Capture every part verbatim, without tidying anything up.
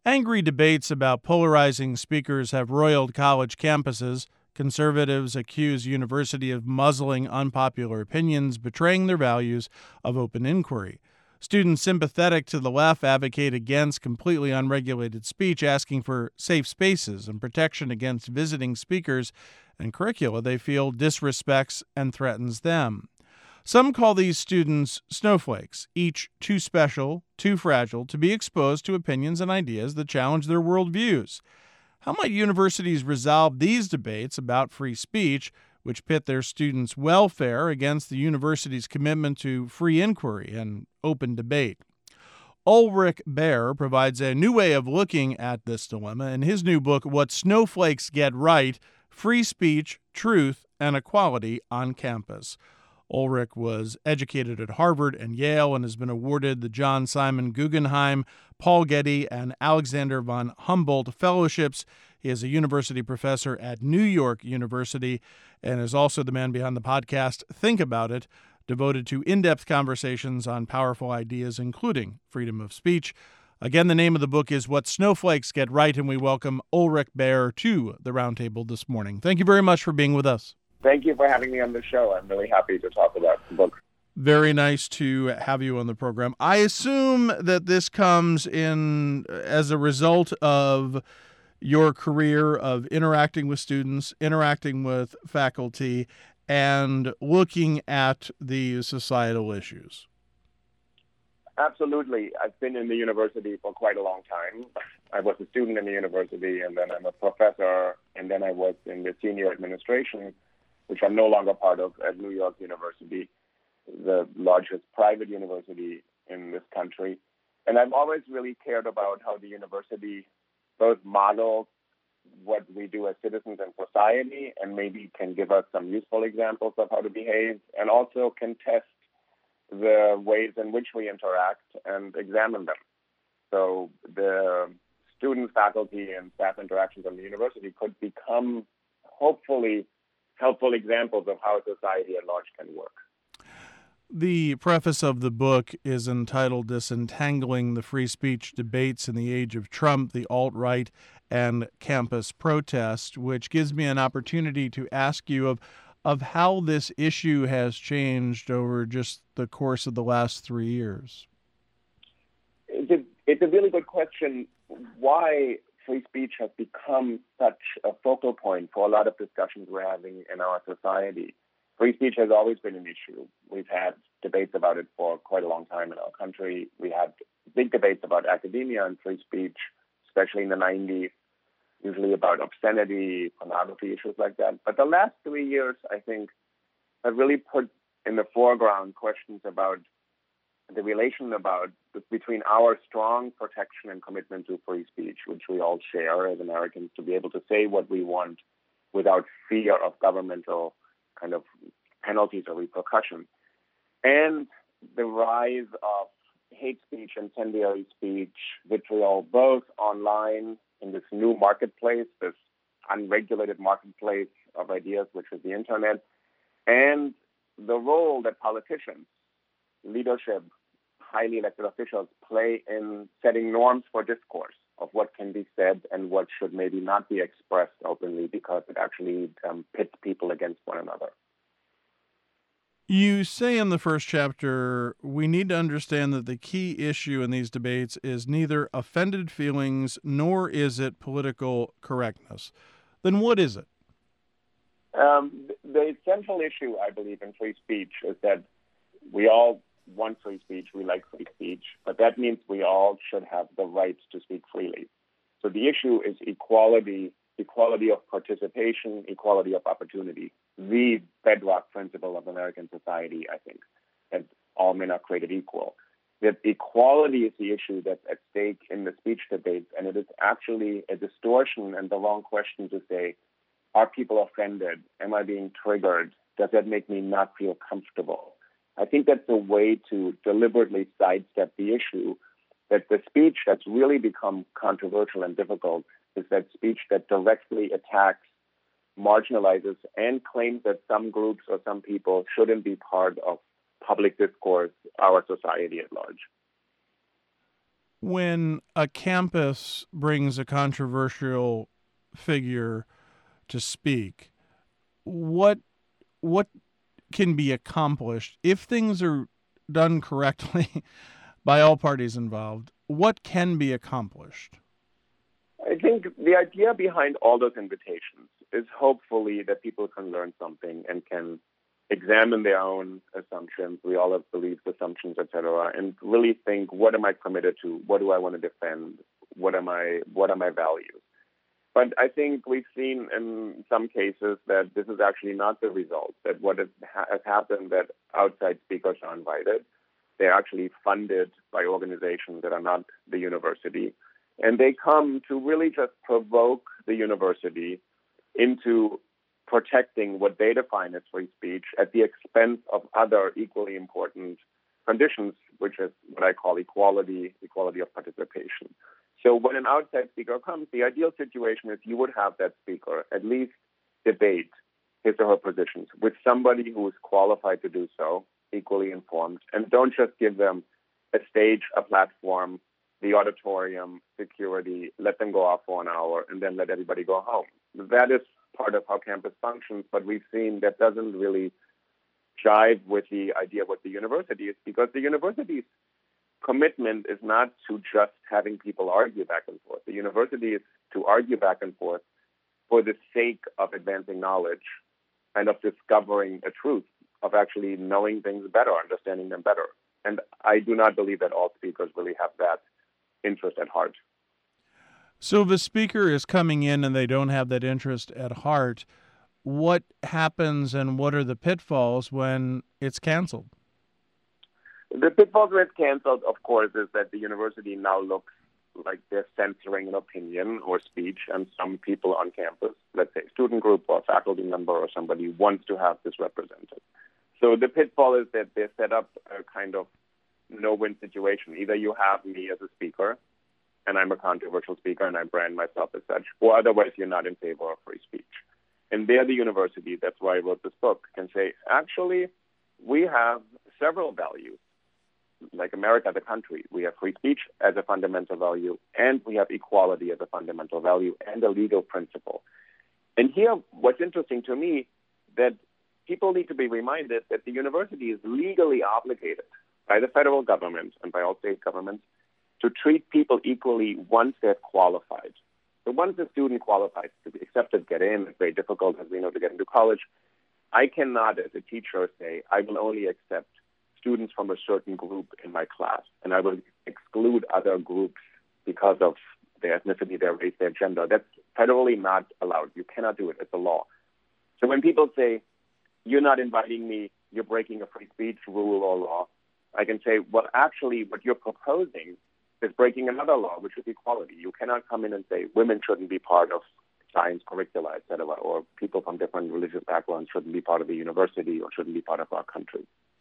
Angry debates about polarizing speakers have roiled college campuses. Conservatives accuse university of muzzling unpopular opinions, betraying their values of open inquiry. Students sympathetic to the left advocate against completely unregulated speech, asking for safe spaces and protection against visiting speakers and curricula they feel disrespects and threatens them. Some call these students snowflakes, each too special, too fragile to be exposed to opinions and ideas that challenge their worldviews. How might universities resolve these debates about free speech, which pit their students' welfare against the university's commitment to free inquiry and open debate? Ulrich Baer provides a new way of looking at this dilemma in his new book, What Snowflakes Get Right: Free Speech, Truth, and Equality on Campus. Ulrich was educated at Harvard and Yale and has been awarded the John Simon Guggenheim, Paul Getty, and Alexander von Humboldt fellowships. He is a university professor at New York University and is also the man behind the podcast Think About It, devoted to in-depth conversations on powerful ideas, including freedom of speech. Again, the name of the book is What Snowflakes Get Right, and we welcome Ulrich Baer to the roundtable this morning. Thank you very much for being with us. Thank you for having me on the show. I'm really happy to talk about the book. Very nice to have you on the program. I assume that this comes in as a result of your career of interacting with students, interacting with faculty, and looking at these societal issues. Absolutely. I've been in the university for quite a long time. I was a student in the university, and then I'm a professor, and then I was in the senior administration, which I'm no longer part of, at New York University, the largest private university in this country. And I've always really cared about how the university both models what we do as citizens in society and maybe can give us some useful examples of how to behave, and also can test the ways in which we interact and examine them. So the student, faculty, and staff interactions on the university could become, hopefully, helpful examples of how society at large can work. The preface of the book is entitled Disentangling the Free Speech Debates in the Age of Trump, the Alt-Right, and Campus Protest, which gives me an opportunity to ask you of, of how this issue has changed over just the course of the last three years. It's a, it's a really good question. Why free speech has become such a focal point for a lot of discussions we're having in our society. Free speech has always been an issue. We've had debates about it for quite a long time in our country. We had big debates about academia and free speech, especially in the nineties, usually about obscenity, pornography, issues like that. But the last three years, I think, have really put in the foreground questions about the relation about between our strong protection and commitment to free speech, which we all share as Americans, to be able to say what we want without fear of governmental kind of penalties or repercussions, and the rise of hate speech, incendiary speech, vitriol, both online in this new marketplace, this unregulated marketplace of ideas, which is the internet, and the role that politicians, leadership, highly elected officials play in setting norms for discourse of what can be said and what should maybe not be expressed openly because it actually um, pits people against one another. You say in the first chapter, we need to understand that the key issue in these debates is neither offended feelings nor is it political correctness. Then what is it? Um, the central issue, I believe, in free speech is that we all want free speech, we like free speech, but that means we all should have the right to speak freely. So the issue is equality, equality of participation, equality of opportunity, the bedrock principle of American society, I think, that all men are created equal. That equality is the issue that's at stake in the speech debates, and it is actually a distortion and the wrong question to say, are people offended? Am I being triggered? Does that make me not feel comfortable? I think that's a way to deliberately sidestep the issue, that the speech that's really become controversial and difficult is that speech that directly attacks, marginalizes, and claims that some groups or some people shouldn't be part of public discourse, our society at large. When a campus brings a controversial figure to speak, what what can be accomplished if things are done correctly by all parties involved? What can be accomplished? I think the idea behind all those invitations is hopefully that people can learn something and can examine their own assumptions. We all have beliefs, assumptions, et cetera, and really think, what am I committed to? What do I want to defend? What am I? What are my values? But I think we've seen in some cases that this is actually not the result, that what has, ha- has happened, that outside speakers are invited. They're actually funded by organizations that are not the university. And they come to really just provoke the university into protecting what they define as free speech at the expense of other equally important conditions, which is what I call equality, equality of participation. So when an outside speaker comes, the ideal situation is you would have that speaker at least debate his or her positions with somebody who is qualified to do so, equally informed, and don't just give them a stage, a platform, the auditorium, security, let them go off for an hour, and then let everybody go home. That is part of how campus functions, but we've seen that doesn't really jive with the idea of what the university is, because the university's commitment is not to just having people argue back and forth. The university is to argue back and forth for the sake of advancing knowledge and of discovering a truth, of actually knowing things better, understanding them better. And I do not believe that all speakers really have that interest at heart. So if a speaker is coming in and they don't have that interest at heart, what happens and what are the pitfalls when it's canceled? The pitfalls when it's canceled, of course, is that the university now looks like they're censoring an opinion or speech, and some people on campus, let's say a student group or a faculty member or somebody, wants to have this represented. So the pitfall is that they set up a kind of no-win situation. Either you have me as a speaker, and I'm a controversial speaker, and I brand myself as such, or otherwise you're not in favor of free speech. And there the university, that's why I wrote this book, can say, actually, we have several values. Like America, the country, we have free speech as a fundamental value, and we have equality as a fundamental value and a legal principle. And here, what's interesting to me, that people need to be reminded that the university is legally obligated by the federal government and by all state governments to treat people equally once they're qualified. So once a student qualifies to be accepted, get in, it's very difficult, as we know, to get into college. I cannot, as a teacher, say, I will only accept students from a certain group in my class, and I will exclude other groups because of their ethnicity, their race, their gender. That's federally not allowed. You cannot do it. It's a law. So when people say, you're not inviting me, you're breaking a free speech rule or law, I can say, well, actually, what you're proposing is breaking another law, which is equality. You cannot come in and say women shouldn't be part of science curricula, et cetera, or people from different religious backgrounds shouldn't be part of the university or shouldn't be part of our country.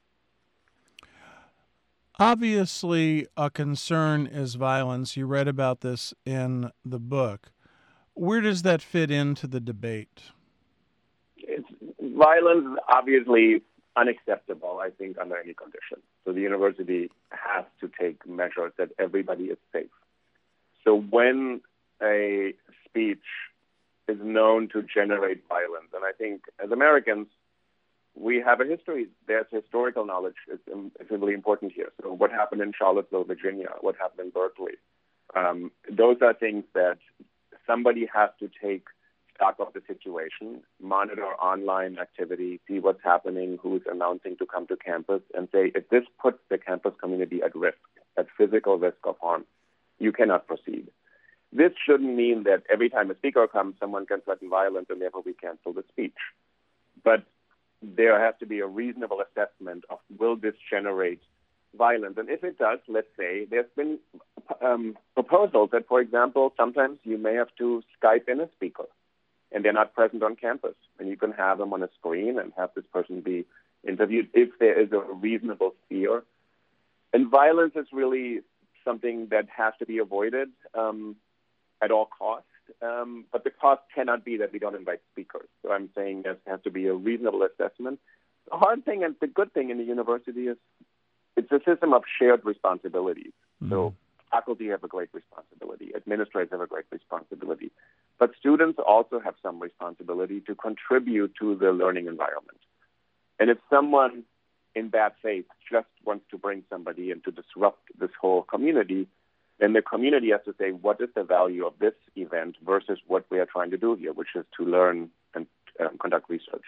Obviously, a concern is violence. You read about this in the book. Where does that fit into the debate? It's, violence is obviously unacceptable, I think, under any condition. So the university has to take measures that everybody is safe. So when a speech is known to generate violence, and I think as Americans, we have a history. There's historical knowledge. It's, it's really important here. So what happened in Charlottesville, Virginia? What happened in Berkeley? Um, those are things that somebody has to take stock of the situation, monitor online activity, see what's happening, who's announcing to come to campus, and say, if this puts the campus community at risk, at physical risk of harm, you cannot proceed. This shouldn't mean that every time a speaker comes, someone can threaten violence and therefore we cancel the speech. But there has to be a reasonable assessment of, will this generate violence? And if it does, let's say, there's been um, proposals that, for example, sometimes you may have to Skype in a speaker and they're not present on campus. And you can have them on a screen and have this person be interviewed if there is a reasonable fear. And violence is really something that has to be avoided um, at all costs. Um, but the cost cannot be that we don't invite speakers. So I'm saying there has to be a reasonable assessment. The hard thing and the good thing in the university is it's a system of shared responsibilities. Mm-hmm. So faculty have a great responsibility. Administrators have a great responsibility. But students also have some responsibility to contribute to the learning environment. And if someone in bad faith just wants to bring somebody in to disrupt this whole community, then the community has to say, what is the value of this event versus what we are trying to do here, which is to learn and um, conduct research.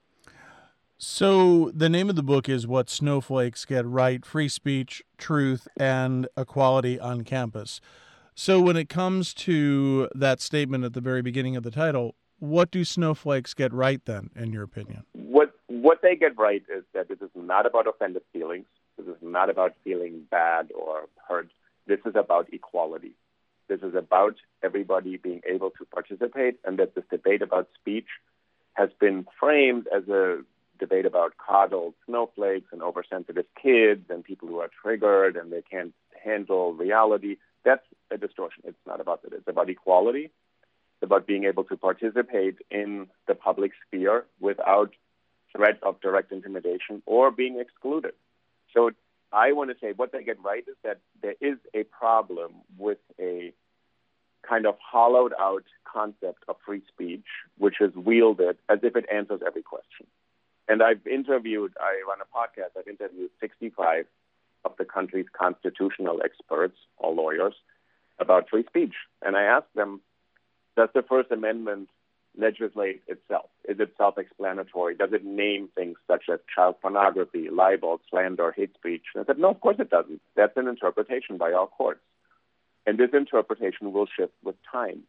So the name of the book is What Snowflakes Get Right: Free Speech, Truth, and Equality on Campus. So when it comes to that statement at the very beginning of the title, what do snowflakes get right then, in your opinion? What what they get right is that this is not about offended feelings. This is not about feeling bad or hurt. This is about equality. This is about everybody being able to participate, and that this debate about speech has been framed as a debate about coddled snowflakes and oversensitive kids and people who are triggered and they can't handle reality. That's a distortion. It's not about that. It's about equality. It's about being able to participate in the public sphere without threat of direct intimidation or being excluded. So I want to say what they get right is that there is a problem with a kind of hollowed out concept of free speech, which is wielded as if it answers every question. And I've interviewed, I run a podcast, I've interviewed sixty-five of the country's constitutional experts or lawyers about free speech. And I asked them, does the First Amendment legislate itself? Is it self-explanatory? Does it name things such as child pornography, libel, slander, hate speech? And I said, no, of course it doesn't. That's an interpretation by our courts. And this interpretation will shift with time.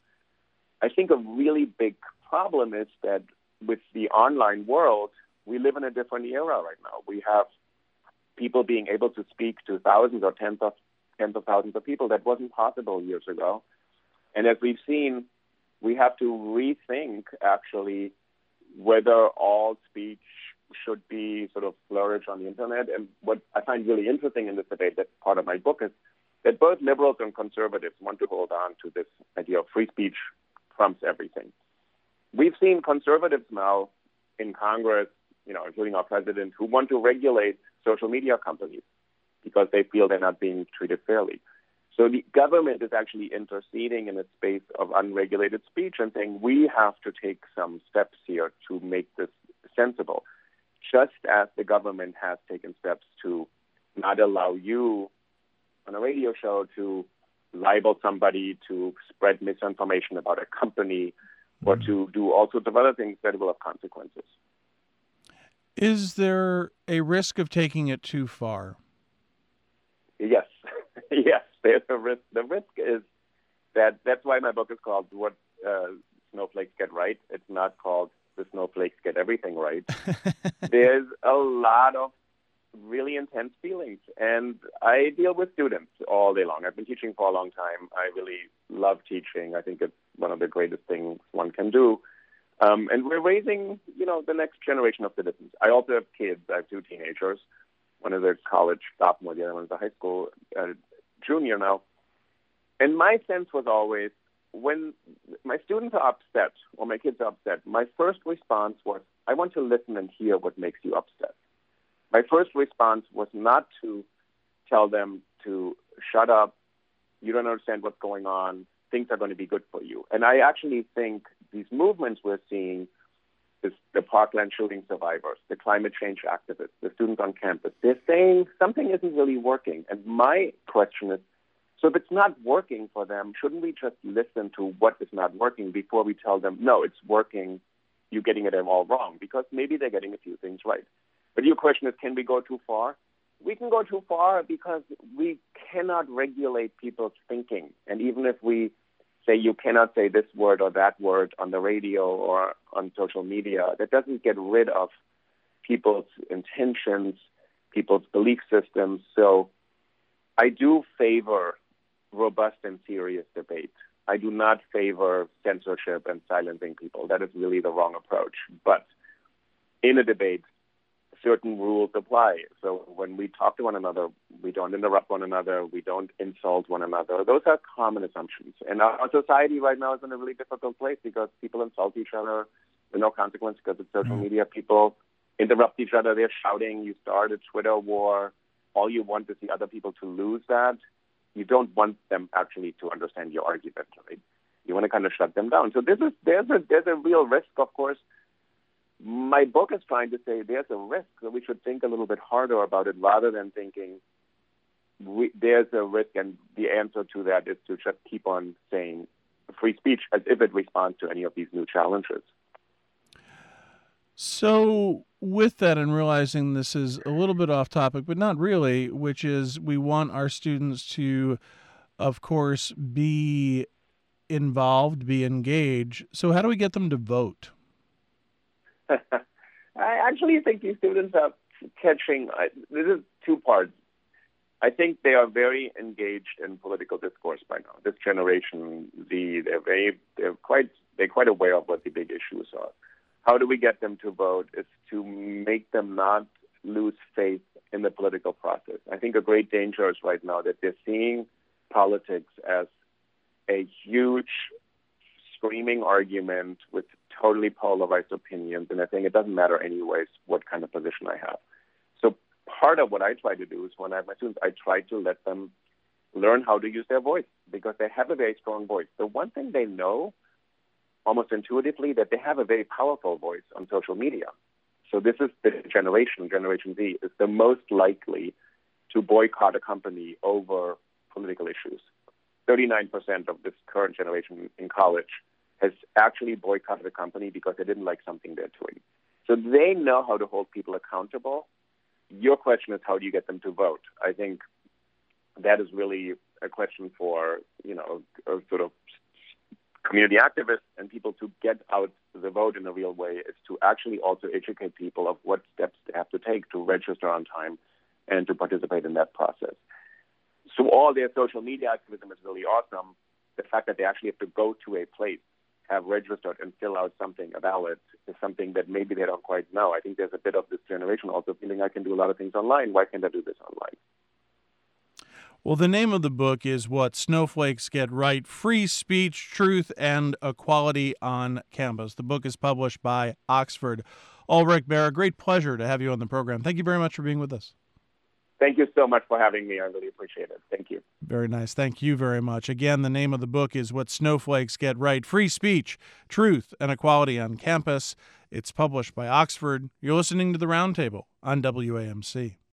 I think a really big problem is that with the online world, we live in a different era right now. We have people being able to speak to thousands or tens of tens of thousands of people. That wasn't possible years ago. And as we've seen, we have to rethink, actually, whether all speech should be sort of flourish on the internet. And what I find really interesting in this debate, that's part of my book, is that both liberals and conservatives want to hold on to this idea of free speech trumps everything. We've seen conservatives now in Congress, you know, including our president, who want to regulate social media companies because they feel they're not being treated fairly. So the government is actually interceding in a space of unregulated speech and saying we have to take some steps here to make this sensible, just as the government has taken steps to not allow you on a radio show to libel somebody, to spread misinformation about a company, or to do all sorts of other things that will have consequences. Is there a risk of taking it too far? Yes. Yes, there's a risk. The risk is that that's why my book is called What uh, Snowflakes Get Right. It's not called The Snowflakes Get Everything Right. There's a lot of really intense feelings, and I deal with students all day long. I've been teaching for a long time. I really love teaching. I think it's one of the greatest things one can do. Um, and we're raising, you know, the next generation of citizens. I also have kids. I have two teenagers. One is a college sophomore, the other one is a high school uh, junior now. And my sense was always, when my students are upset or my kids are upset, my first response was, I want to listen and hear what makes you upset. My first response was not to tell them to shut up, you don't understand what's going on, things are going to be good for you. And I actually think these movements we're seeing, this, the Parkland shooting survivors, the climate change activists, the students on campus, they're saying something isn't really working. And my question is, so if it's not working for them, shouldn't we just listen to what is not working before we tell them, no, it's working, you're getting it all wrong? Because maybe they're getting a few things right. But your question is, can we go too far? We can go too far because we cannot regulate people's thinking. And even if we say you cannot say this word or that word on the radio or on social media, that doesn't get rid of people's intentions, people's belief systems. So I do favor robust and serious debate. I do not favor censorship and silencing people. That is really the wrong approach. But in a debate, certain rules apply. So when we talk to one another, we don't interrupt one another, we don't insult one another. Those are common assumptions. And our society right now is in a really difficult place because people insult each other with no consequence because it's social mm-hmm. media. People interrupt each other, they're shouting, you start a Twitter war, all you want is the other people to lose that. you don't want them actually to understand your argument, right? You want to kind of shut them down. So this is there's a there's a real risk, of course. My book is trying to say there's a risk that we should think a little bit harder about it rather than thinking we, there's a risk, and the answer to that is to just keep on saying free speech as if it responds to any of these new challenges. So with that, and realizing this is a little bit off topic, but not really, which is we want our students to, of course, be involved, be engaged. So how do we get them to vote? I actually think these students are catching, uh, this is two parts. I think they are very engaged in political discourse by now. This generation, the they're very they're quite they're quite aware of what the big issues are. How do we get them to vote? Is to make them not lose faith in the political process. I think a great danger is right now that they're seeing politics as a huge screaming argument with totally polarized opinions, and I think it doesn't matter anyways what kind of position I have. So part of what I try to do is when I have my students, I try to let them learn how to use their voice because they have a very strong voice. The one thing they know almost intuitively that they have a very powerful voice on social media. So this is the generation, Generation Z, is the most likely to boycott a company over political issues. thirty-nine percent of this current generation in college has actually boycotted a company because they didn't like something they're doing. So they know how to hold people accountable. Your question is, how do you get them to vote? I think that is really a question for, you know, a sort of community activists and people to get out the vote in a real way is to actually also educate people of what steps they have to take to register on time and to participate in that process. So all their social media activism is really awesome. The fact that they actually have to go to a place, have registered and fill out something, a ballot, is something that maybe they don't quite know. I think there's a bit of this generation also feeling I can do a lot of things online. Why can't I do this online? Well, the name of the book is What Snowflakes Get Right, Free Speech, Truth, and Equality on Campus. The book is published by Oxford. Ulrich Behr, great pleasure to have you on the program. Thank you very much for being with us. Thank you so much for having me. I really appreciate it. Thank you. Very nice. Thank you very much. Again, the name of the book is What Snowflakes Get Right, Free Speech, Truth, and Equality on Campus. It's published by Oxford. You're listening to The Roundtable on W A M C.